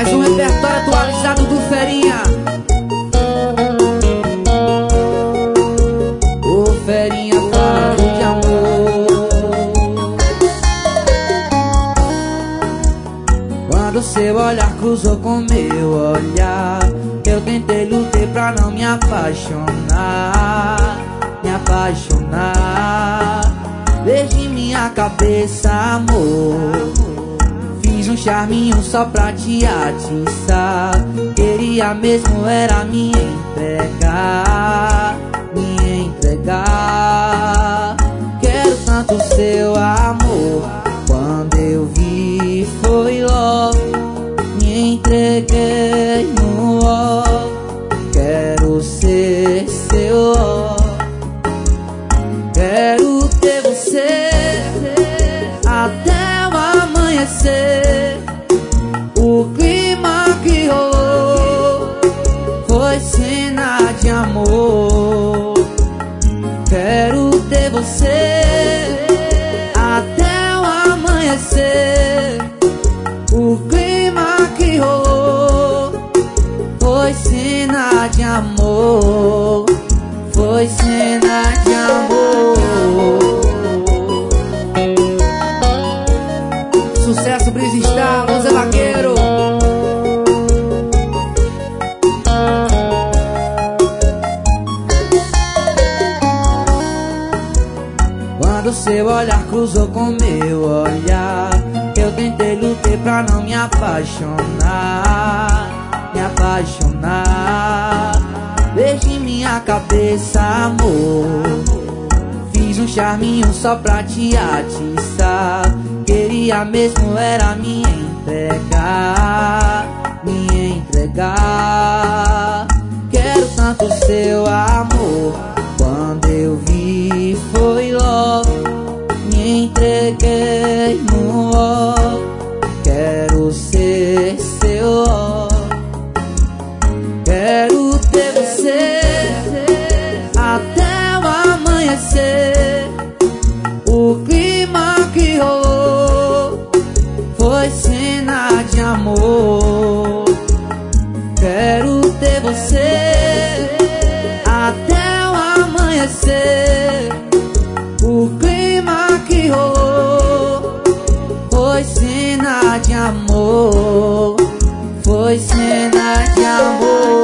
Mais um repertório atualizado do Ferinha. O Ferinha falando de amor. Quando seu olhar cruzou com meu olhar, eu tentei, lutei pra não me apaixonar. Me apaixonar. Desde minha cabeça, amor, fiz um charminho só pra te atiçar. Queria mesmo era me entregar. Me entregar. Quero tanto seu amor. Quando eu vi foi logo. Me entreguei no ó. Quero ser seu ó. Quero ter você até o amanhecer. O clima que rolou foi cena de amor. Quero ter você até o amanhecer. O clima que rolou foi cena de amor. Foi cena de amor. Sucesso, Brisa Star, Zé Vaqueiro. Quando seu olhar cruzou com meu olhar, eu tentei, lutei pra não me apaixonar. Me apaixonar. Desde minha cabeça, amor, fiz um charminho só pra te atiçar. Queria mesmo era me entregar. Me entregar. Quero tanto seu amor. Quando eu vi foi logo. Me entreguei no ó. Quero ser seu ó. Quero ter você até o amanhecer. O clima que rolou foi cena de amor. Quero ter você até o amanhecer. O clima que rolou foi cena de amor. Foi cena de amor.